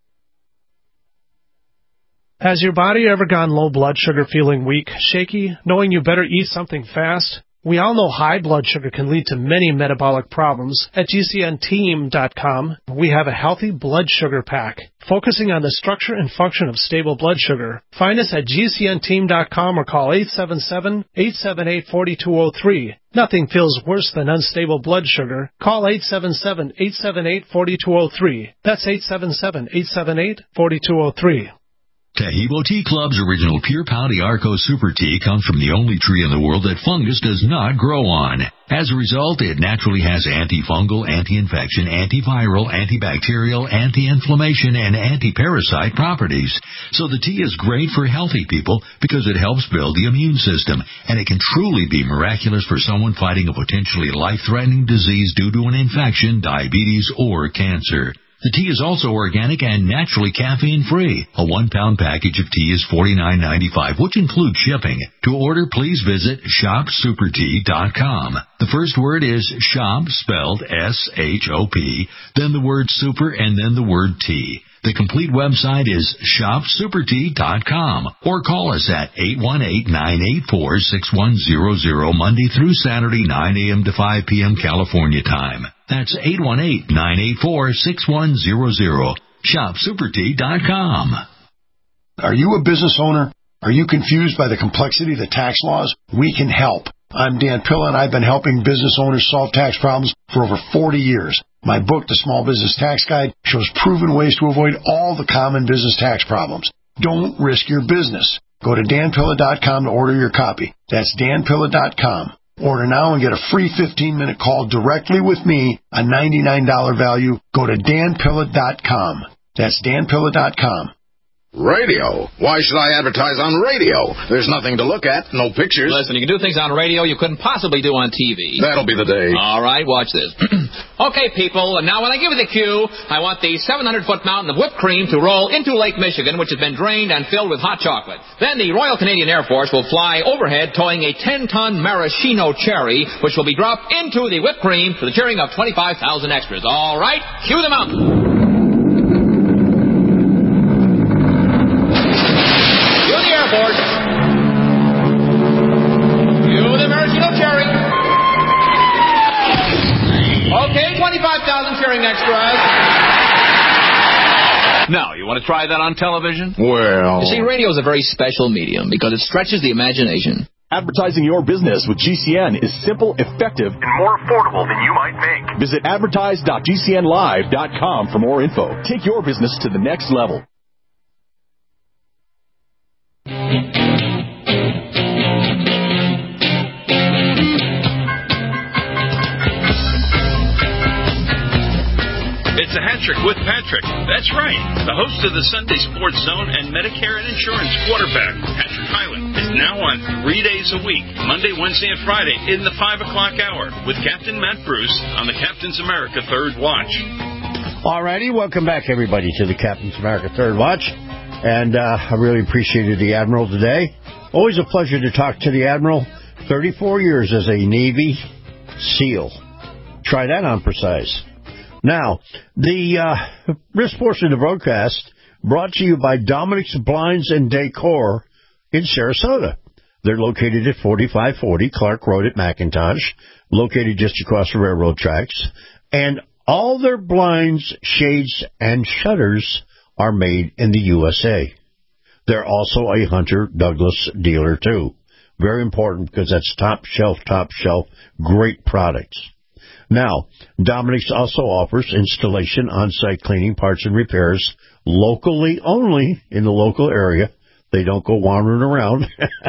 Has your body ever gone low blood sugar, feeling weak, shaky, knowing you better eat something fast? We all know high blood sugar can lead to many metabolic problems. At G C N team dot com, we have a healthy blood sugar pack, focusing on the structure and function of stable blood sugar. Find us at G C N team dot com or call eight seven seven, eight seven eight, four two zero three. Nothing feels worse than unstable blood sugar. Call eight seven seven, eight seven eight, four two zero three. That's eight seven seven, eight seven eight, four two zero three. Tahibo Tea Club's original Pure Pau Arco Super Tea comes from the only tree in the world that fungus does not grow on. As a result, it naturally has antifungal, anti-infection, antiviral, antibacterial, anti-inflammation, and anti-parasite properties. So the tea is great for healthy people because it helps build the immune system, and it can truly be miraculous for someone fighting a potentially life-threatening disease due to an infection, diabetes, or cancer. The tea is also organic and naturally caffeine-free. A one-pound package of tea is forty-nine ninety-five, which includes shipping. To order, please visit shop super tea dot com. The first word is shop, spelled S H O P, then the word super, and then the word tea. The complete website is shop super tea dot com, or call us at eight one eight, nine eight four, six one zero zero, Monday through Saturday, nine a.m. to five p.m. California time. That's eight one eight, nine eight four, six one zero zero. shop super tea dot com. Are you a business owner? Are you confused by the complexity of the tax laws? We can help. I'm Dan Pilla, and I've been helping business owners solve tax problems for over forty years. My book, The Small Business Tax Guide, shows proven ways to avoid all the common business tax problems. Don't risk your business. Go to dan pilla dot com to order your copy. That's dan pilla dot com. Order now and get a free fifteen-minute call directly with me, a ninety-nine dollars value. Go to dan pilla dot com. That's dan pilla dot com. Radio? Why should I advertise on radio? There's nothing to look at, no pictures. Listen, you can do things on radio you couldn't possibly do on T V. That'll be the day. All right, watch this. Okay, people, and now when I give you the cue, I want the seven hundred foot mountain of whipped cream to roll into Lake Michigan, which has been drained and filled with hot chocolate. Then the Royal Canadian Air Force will fly overhead towing a ten ton maraschino cherry, which will be dropped into the whipped cream for the cheering of twenty-five thousand extras. All right, cue the mountain. Airport. Cue the maraschino cherry. Okay, twenty-five thousand cheering extras. Now, you want to try that on television? Well... You see, radio is a very special medium because it stretches the imagination. Advertising your business with G C N is simple, effective, and more affordable than you might think. Visit advertise dot g c n live dot com for more info. Take your business to the next level. It's a hat trick with Patrick. That's right. The host of the Sunday Sports Zone and Medicare and Insurance quarterback, Patrick Hyland, is now on three days a week, Monday, Wednesday, and Friday in the five o'clock hour with Captain Matt Bruce on the Captain's America Third Watch. All righty. Welcome back, everybody, to the Captain's America Third Watch. And uh, I really appreciated the Admiral today. Always a pleasure to talk to the Admiral. thirty-four years as a Navy SEAL. Try that on precise. Now, the uh, this portion of the broadcast brought to you by Dominic's Blinds and Decor in Sarasota. They're located at forty-five forty Clark Road at McIntosh, located just across the railroad tracks. And all their blinds, shades, and shutters are made in the U S A. They're also a Hunter Douglas dealer, too. Very important because that's top shelf, top shelf, great products. Now, Dominic's also offers installation, on-site cleaning, parts, and repairs locally only in the local area. They don't go wandering around.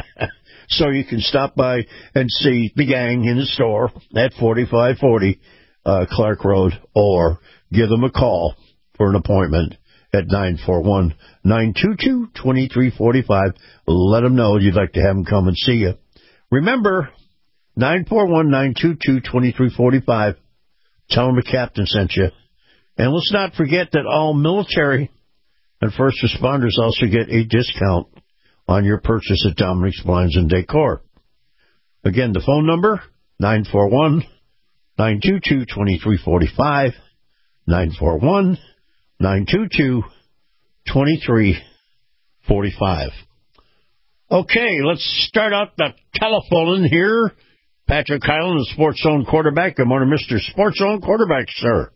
So you can stop by and see the gang in the store at forty-five forty uh, Clark Road, or give them a call for an appointment at nine four one, nine two two, two three four five. Let them know you'd like to have them come and see you. Remember, nine four one, nine two two, two three four five. Tell them the Captain sent you. And let's not forget that all military and first responders also get a discount on your purchase at Dominic's Blinds and Decor. Again, the phone number, nine four one, nine two two, two three four five, nine four one, nine two two, two three four five. Okay, let's start out the telephoning here. Patrick Hyland, the Sports Zone quarterback. Good morning, Mister Sports Zone quarterback, sir.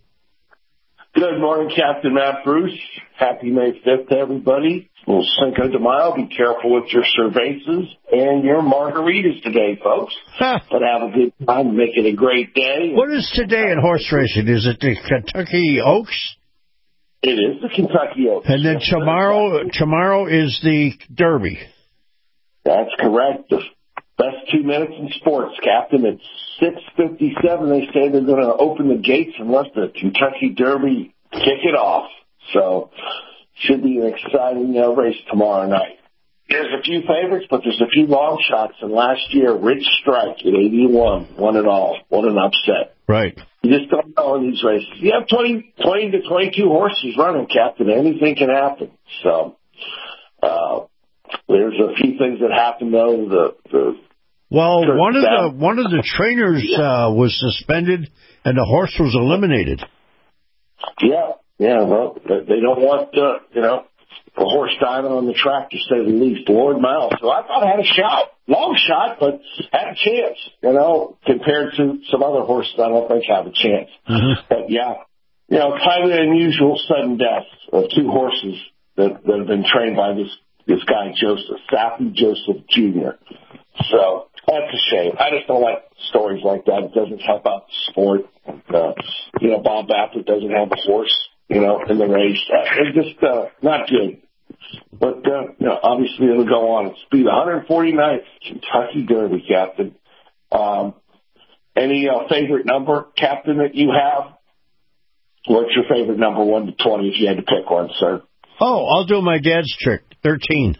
Good morning, Captain Matt Bruce. Happy May fifth to everybody. A little Cinco de Mayo. Be careful with your cervezas and your margaritas today, folks. Huh. But have a good time. Make it a great day. What is today in horse racing? Is it the Kentucky Oaks? It is the Kentucky Oaks. And then tomorrow, tomorrow is the Derby. That's correct. The best two minutes in sports, Captain. At six fifty-seven, they say they're going to open the gates and let the Kentucky Derby kick it off. So, should be an exciting uh, race tomorrow night. There's a few favorites, but there's a few long shots. And last year, Rich Strike at eighty-one won it all. What an upset. Right. You just don't know in these races. You have twenty, twenty to twenty-two horses running, Captain. Anything can happen. So, uh, there's a few things that happen, though. The, the well, one of the one of the trainers uh, was suspended, and the horse was eliminated. Yeah, yeah. Well, they don't want, uh, you know, a horse dying on the track, to say the least. Lord Miles. So I thought I had a shot. Long shot, but had a chance, you know, compared to some other horses I don't think have a chance. Mm-hmm. But, yeah, you know, kind of unusual sudden death of two horses that, that have been trained by this, this guy, Joseph, Sappy Joseph Junior So that's a shame. I just don't like stories like that. It doesn't help out the sport. Uh, you know, Bob Baffert doesn't have a horse, you know, in the race. It's just uh, not good. But, uh, you know, obviously it'll go on. It's be the one hundred forty-ninth Kentucky Derby, Captain. Um, any uh, favorite number, Captain, that you have? What's your favorite number, one to twenty, if you had to pick one, sir? Oh, I'll do my dad's trick, thirteen.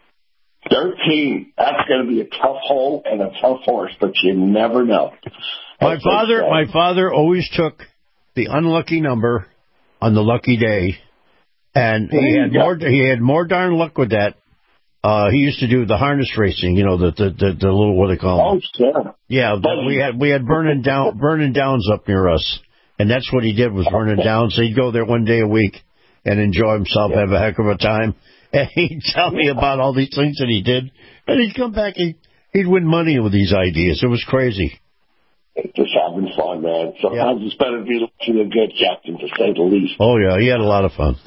thirteen. That's going to be a tough hole and a tough horse, but you never know. My That's father, like, my father always took the unlucky number on the lucky day. And he had more. He had more darn luck with that. Uh, he used to do the harness racing, you know, the the the, the little what they call them. Oh, sure. Yeah, we had we had Vernon Down Vernon Downs up near us, and that's what he did was Vernon Downs. So he'd go there one day a week and enjoy himself, have a heck of a time. And he'd tell me about all these things that he did, and he'd come back and he'd win money with these ideas. It was crazy. Just having fun, man. Sometimes yeah. It's better to be lucky than good, Captain, to say the least. Oh yeah, he had a lot of fun.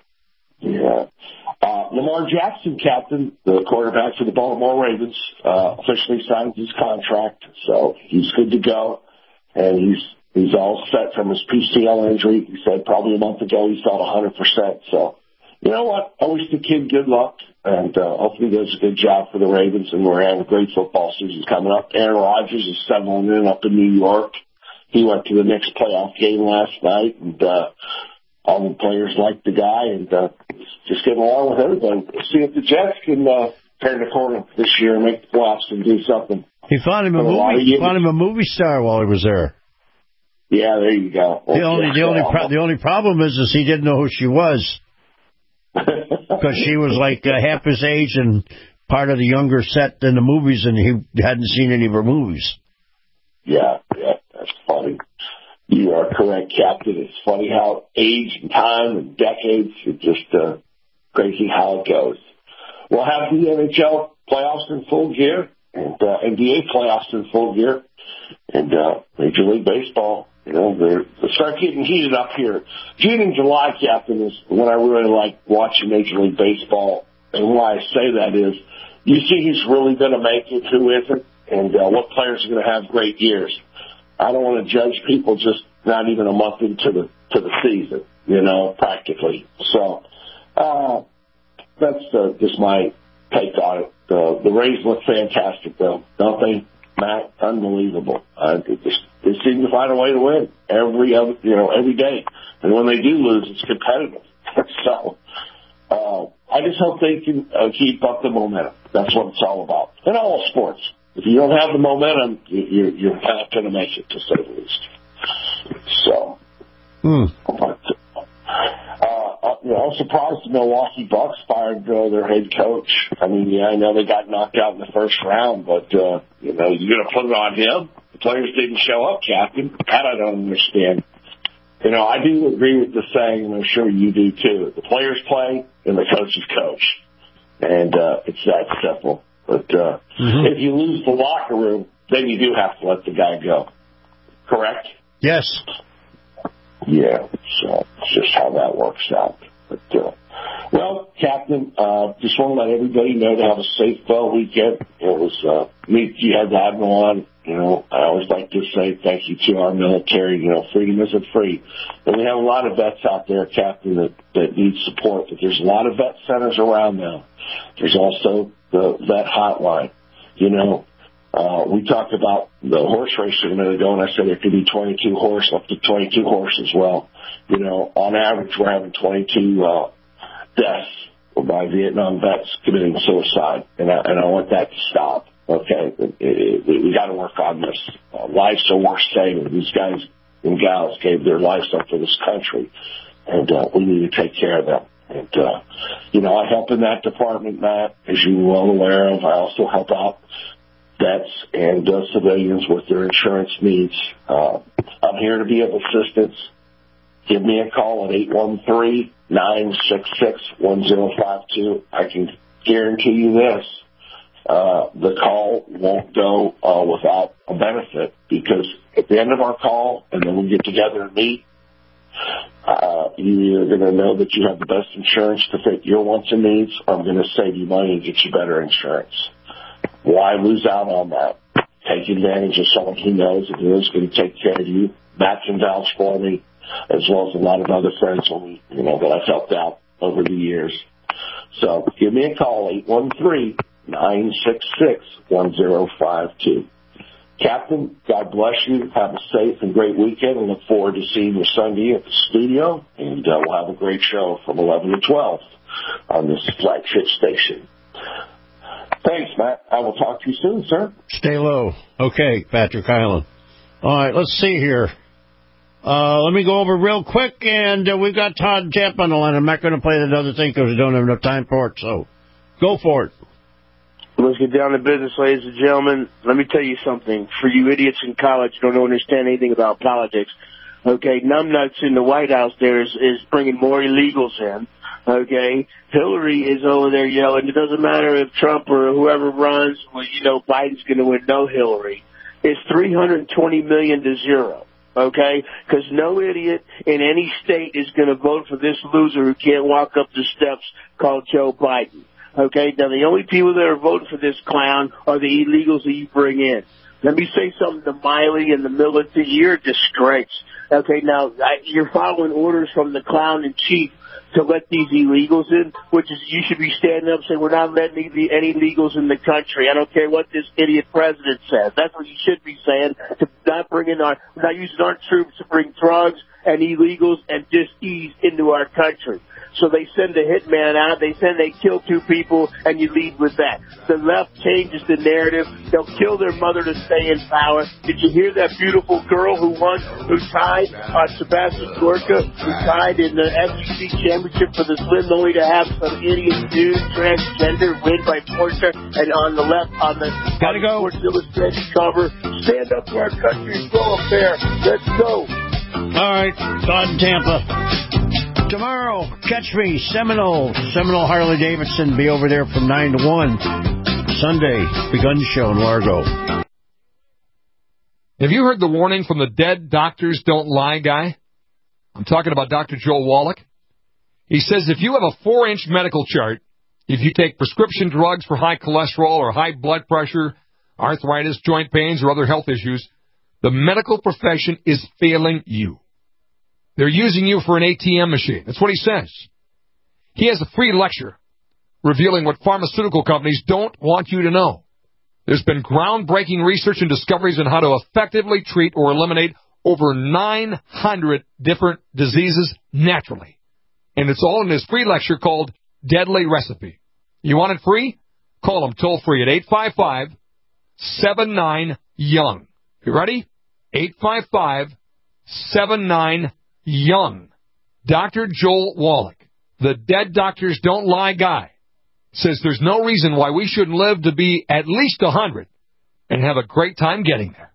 Yeah. Uh, Lamar Jackson, Captain, the quarterback for the Baltimore Ravens, uh, officially signed his contract, so he's good to go, and he's he's all set from his P C L injury. He said probably a month ago he felt one hundred percent. So, you know what? I wish the kid good luck, and uh, hopefully he does a good job for the Ravens, and we're having a great football season coming up. Aaron Rodgers is settling in up in New York. He went to the Knicks playoff game last night, and uh, all the players like the guy, and uh, just getting along with everybody. We'll see if the Jets can uh, turn the corner this year and make the playoffs and do something. He found him a movie. He found him a movie star while he was there. Yeah, there you go. The only the only pro- the only problem is is he didn't know who she was, because she was like uh, half his age and part of the younger set in the movies, and he hadn't seen any of her movies. Yeah, yeah, that's funny. You are correct, Captain. It's funny how age and time and decades, it's just uh, crazy how it goes. We'll have the N H L playoffs in full gear, and uh, N B A playoffs in full gear, and uh, Major League Baseball. You know, they're, they start getting heated up here. June and July, Captain, is when I really like watching Major League Baseball. And why I say that is, you see who's really going to make it, who isn't, and uh, what players are going to have great years. I don't want to judge people just not even a month into the to the season, you know, practically. So uh, that's uh, just my take on it. Uh, the Rays look fantastic, though, don't they, Matt? Unbelievable. Uh, they, just, they seem to find a way to win every other, you know, every day, and when they do lose, it's competitive. so uh, I just hope they can uh, keep up the momentum. That's what it's all about in all sports. If you don't have the momentum, you're, you're not going to make it, to say the least. So, hmm. but, uh, you know, I'm surprised the Milwaukee Bucks fired uh, their head coach. I mean, yeah, I know they got knocked out in the first round, but, uh, you know, you're going to put it on him? The players didn't show up, Captain. That I don't understand. You know, I do agree with the saying, and I'm sure you do too. The players play, and the coaches coach. And uh, it's that simple. But uh, mm-hmm. if you lose the locker room, then you do have to let the guy go. Correct? Yes. Yeah, so it's just how that works out. But uh, Well, Captain, uh, just want to let everybody know to have a safe fall weekend. It was uh, me, Jihad Admiral on. You know, I always like to say thank you to our military. You know, freedom isn't free. And we have a lot of vets out there, Captain, that, that need support. But there's a lot of vet centers around now. There's also the vet hotline. You know, uh, we talked about the horse race a minute ago, and I said there could be twenty-two horse, up to twenty-two horse as well. You know, on average, we're having twenty-two uh, deaths by Vietnam vets committing suicide, and I, and I want that to stop. Okay, it, it, we got to work on this. Uh, lives are worth saving. These guys and gals gave their lives up for this country, and uh, we need to take care of them. And, uh, you know, I help in that department, Matt, as you're well aware of. I also help out vets and uh, civilians with their insurance needs. Uh, I'm here to be of assistance. Give me a call at eight one three, nine six six, one zero five two. I can guarantee you this. Uh, the call won't go uh, without a benefit, because at the end of our call, and then we get together and meet, uh, you're going to know that you have the best insurance to fit your wants and needs, or I'm going to save you money and get you better insurance. Why lose out on that? Take advantage of someone who knows and who is going to take care of you. Matt can vouch for me, as well as a lot of other friends when we, you know, that I've helped out over the years. So give me a call, eight one three, nine six six, one zero five two. Captain, God bless you. Have a safe and great weekend, and look forward to seeing you Sunday at the studio. And uh, we'll have a great show from eleven to twelve on this flagship station. Thanks, Matt. I will talk to you soon, sir. Stay low. Okay, Patrick Highland. All right, let's see here. Uh, let me go over real quick, and uh, we've got Todd Tampa on the line. I'm not going to play that other thing because we don't have enough time for it, so go for it. Let's get down to business, ladies and gentlemen. Let me tell you something. For you idiots in college who don't understand anything about politics, okay, numbnuts in the White House there is, is bringing more illegals in, okay? Hillary is over there yelling, it doesn't matter if Trump or whoever runs, well, you know, Biden's going to win. No, Hillary. It's three hundred twenty million to zero, okay? Because no idiot in any state is going to vote for this loser who can't walk up the steps called Joe Biden. Okay, now the only people that are voting for this clown are the illegals that you bring in. Let me say something to Miley and the militant. You're a disgrace. Okay, now I, you're following orders from the clown in chief to let these illegals in, which is you should be standing up and saying we're not letting any, any illegals in the country. I don't care what this idiot president says. That's what you should be saying, to not bring in our, not using our troops to bring drugs and illegals and dis-ease into our country. So they send a hitman out, they send, they kill two people, and you lead with that. The left changes the narrative. They'll kill their mother to stay in power. Did you hear that beautiful girl who won, who tied, uh, Sebastian Gorka, who tied in the S E C championship for the slim, only to have some idiot dude, transgender, win by Porsche, and on the left, on the, Gotta on the go. Sports Illustrated cover, stand up for our country and grow up there. Let's go. All right, Todd in Tampa. Tomorrow, catch me, Seminole, Seminole Harley-Davidson, be over there from nine to one. Sunday, the gun show in Largo. Have you heard the warning from the Dead Doctors Don't Lie guy? I'm talking about Doctor Joel Wallach. He says if you have a four-inch medical chart, if you take prescription drugs for high cholesterol or high blood pressure, arthritis, joint pains, or other health issues, the medical profession is failing you. They're using you for an A T M machine. That's what he says. He has a free lecture revealing what pharmaceutical companies don't want you to know. There's been groundbreaking research and discoveries on how to effectively treat or eliminate over nine hundred different diseases naturally. And it's all in this free lecture called Deadly Recipe. You want it free? Call them toll free at eight five five, seven nine, young. You ready? eight five five, seven nine, young. Doctor Joel Wallach, the Dead Doctors Don't Lie guy, says there's no reason why we shouldn't live to be at least one hundred and have a great time getting there.